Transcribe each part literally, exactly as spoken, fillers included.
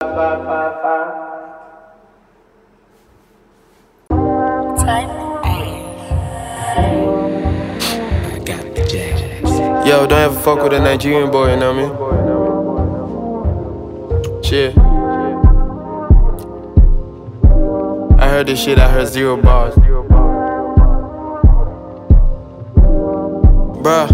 Yo, don't ever fuck with a Nigerian boy, you know what I mean? Shit. I heard this shit, I heard zero bars. Bruh.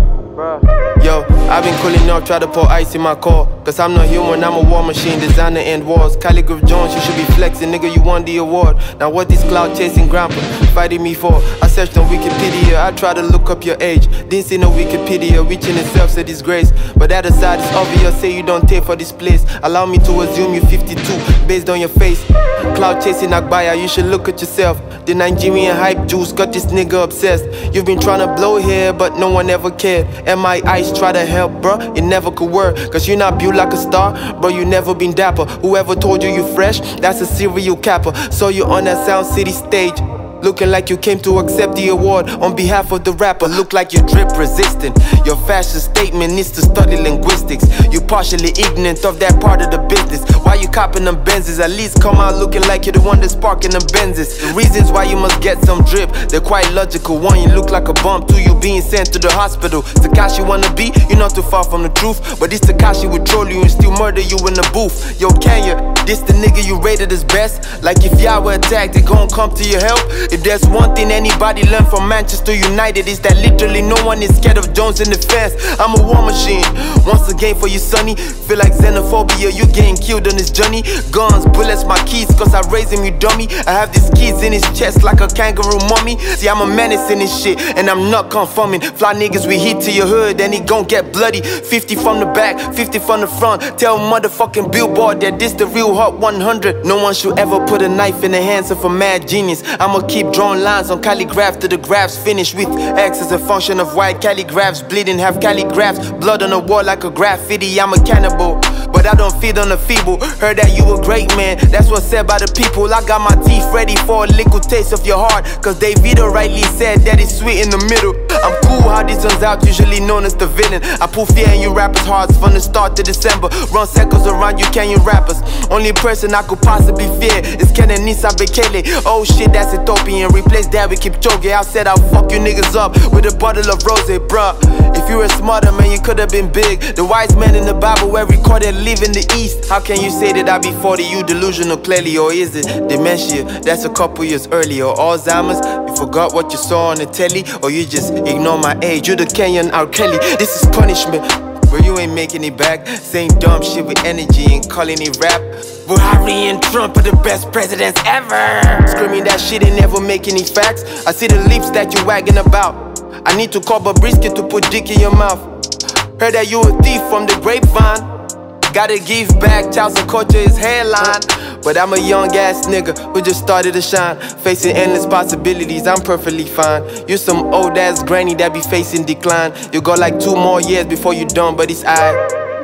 Yo, I've been cooling off, try to pour ice in my core. Cause I'm not human, I'm a war machine, designer end wars. Calligraph Jones, you should be flexing, nigga, you won the award. Now what this cloud chasing grandpa fighting me for? I searched on Wikipedia, I try to look up your age. Didn't see no Wikipedia, which in itself's a disgrace. But that aside, it's obvious, say you don't take for this place. Allow me to assume you fifty-two, based on your face. Cloud chasing Agbaya, you should look at yourself. The Nigerian hype juice got this nigga obsessed. You've been trying to blow here, but no one ever cared. M I Ice try to help, bruh, it never could work. Cause you not built like a star, bro, you never been dapper. Whoever told you you fresh, that's a serial capper. Saw you on that Sound City stage, looking like you came to accept the award on behalf of the rapper. Look like you're drip resistant. Your fashion statement needs to study linguistics. You partially ignorant of that part of the business. Why you copping them Benzes? At least come out looking like you're the one that's sparking them Benzes. The reasons why you must get some drip, they're quite logical. One, you look like a bump. Two, you being sent to the hospital. Takashi wanna be, you're not too far from the truth. But this Takashi would troll you and still murder you in the booth. Yo, Kenya, this the nigga you rated as best. Like if y'all were attacked, they gon' come to your help. If there's one thing anybody learned from Manchester United, is that literally no one is scared of Jones in the fence. I'm a war machine, once again for you sonny. Feel like xenophobia, you getting killed on this journey. Guns, bullets, my keys, cause I raised him, you dummy. I have these keys in his chest like a kangaroo mummy. See, I'm a menace in this shit, and I'm not conforming. Fly niggas, we hit to your hood, and he gon' get bloody. Fifty from the back, fifty from the front. Tell motherfucking Billboard that this the real Hot one hundred. No one should ever put a knife in the hands of a mad genius. I'ma keep drawing lines on calligraph till the graphs finish with X as a function of white calligraphs bleeding, have calligraphs, blood on the wall like a graffiti. I'm a cannibal, but I don't feed on the feeble. Heard that you a great man, that's what's said by the people. I got my teeth ready for a liquid taste of your heart, cause Davido rightly said that it's sweet in the middle. I'm cool how this turns out, usually known as the villain. I pull fear in you rappers' hearts from the start to December. Run circles around you Kenyan rappers. Only person I could possibly fear is Kenenisa Bekele. Oh shit, that's Ethiopian. Replace that with Kipchoge. I said I'll fuck you niggas up with a bottle of rose, bruh. If you were smarter, man, you could've been big. The wise man in the Bible were recorded live in the East. How can you say that I be forty, you delusional clearly? Or is it dementia? That's a couple years earlier. Or Alzheimer's, you forgot what you saw on the telly. Or you just ignore my age, you the Kenyan R. Kelly. This is punishment, but you ain't making it back. Saying dumb shit with energy and calling it rap. Buhari and Trump are the best presidents ever. Screaming that shit ain't never make any facts. I see the lips that you wagging about. I need to call Bobrisky to put dick in your mouth. Heard that you a thief from the grapevine. Gotta give back, child support his hairline. But I'm a young ass nigga who just started to shine. Facing endless possibilities, I'm perfectly fine. You some old ass granny that be facing decline. You got like two more years before you done, but it's aight.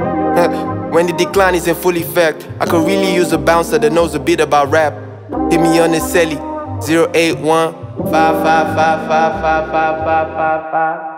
When the decline is in full effect, I could really use a bouncer that knows a bit about rap. Hit me on the celly, zero eight one five five five five five five five five.